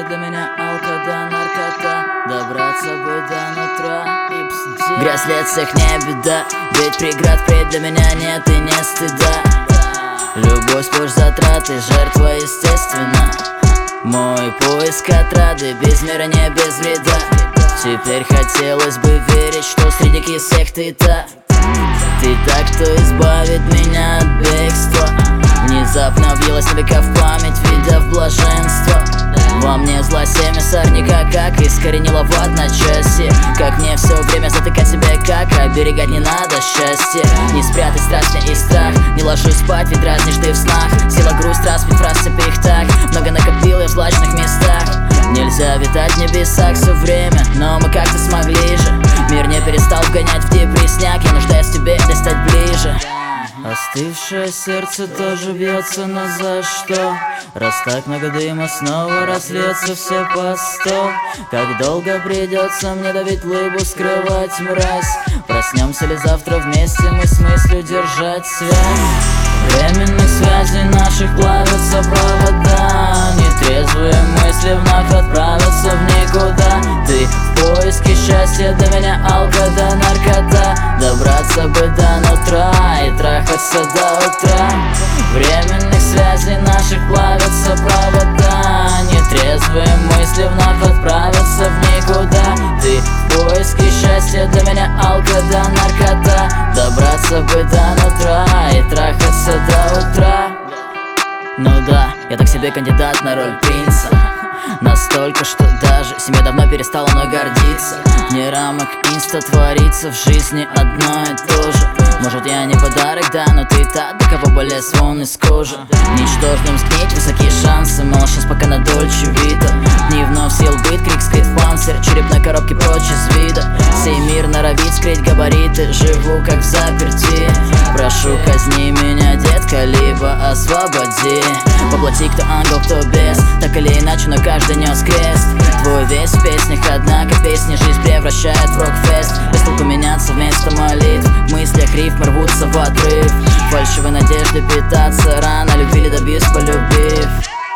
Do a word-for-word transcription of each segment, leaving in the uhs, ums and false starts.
счастье для меня алкоголь, наркота. Добраться бы до нутра. Грязь, лет всех не беда, ведь преград пред для меня нет и нет стыда. Любовь сплошь затраты, жертва естественно. Мой поиск отрады, без мира не без вреда. Теперь хотелось бы верить, что среди кисек ты та. Ты так, кто избавит меня от бегства. Внезапно въелась на века в память, видав блаженство. Во мне зла семя сорняка, как искоренила в одночасье. Как мне все время затыкать себя, как оберегать не надо счастье. Не спрятать страсть мне и страх, не ложусь спать, ведь разнишь ты в снах. Сила грусть, распить в расцепях так. Много накопил я в злачных местах. Нельзя витать в небесах все время, но мы как-то смогли же. Мир не перестал вгонять в депрессняк, я нуждаюсь в тебе, да стать ближе. Остывшее сердце тоже бьется, но за что? Раз так много дыма, снова разльется все по сто. Как долго придется мне давить лыбу, скрывать мразь? Проснемся ли завтра вместе мы с мыслью держать связь? Временных связей наших плавятся провода. Нетрезвые мысли вновь отправятся в никуда. Ты в поиске счастья, до меня алкоголь, наркота. Добраться бы до нутра и трахаться до утра. Временных связей наших плавятся провода. Нетрезвые мысли вновь отправятся в никуда. Ты в поиске счастья, для меня алкоголь, наркота. Добраться бы до нутра и трахаться до утра. Ну да, я так себе кандидат на роль принца. Настолько, что даже семья давно перестала мной гордиться. Не рамок инста творится в жизни одно и то же. Может я не подарок, да, но ты та, до кого болез вон из кожи. Ничтожным сгнить, высокие шансы, мол, шанс пока на дольче вида. Дни вновь сил быт, крик, скрыт в панцирь, черепной коробки прочь из вида. Сей мир норовит скрыть габариты, живу как в заперти. Прошу, казни меня, детка, либо освободи. Воплоти, кто ангел, кто бес, так или иначе, но каждый нес крест. Твой весь в песнях, однако песни жизнь превращает в рок-фест. Без толку меняться вместо молитв, в мыслях рифмы рвутся в отрыв. Фальшивой надежды питаться, рано любили, добьюсь, полюбив.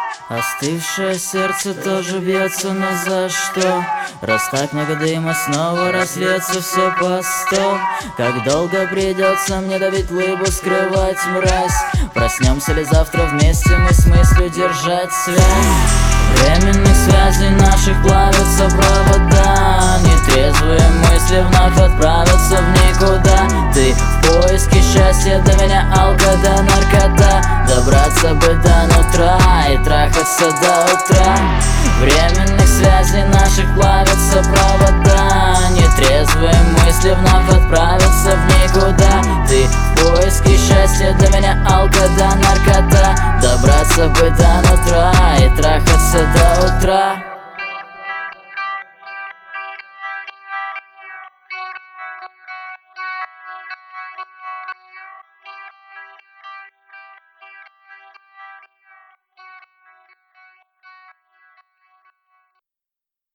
Остывшее сердце тоже бьется, но за что? Раз так много дыма, снова разльется все по сто. Как долго придется мне давить лыбу, скрывать мразь? Проснемся ли завтра вместе мы с мыслью держать связь? Временных связей наших плавятся провода. Нетрезвые мысли вновь отправятся в никуда. Ты в поиске счастья, до меня алкоголь, наркота. Добраться бы до нутра и трахаться до утра. Временных связей наших плавятся провода. Нетрезвые мысли вновь отправятся в никуда. Ты в поиске счастья, для меня алкоголь, наркота. Добраться бы до нутра и трахаться до утра.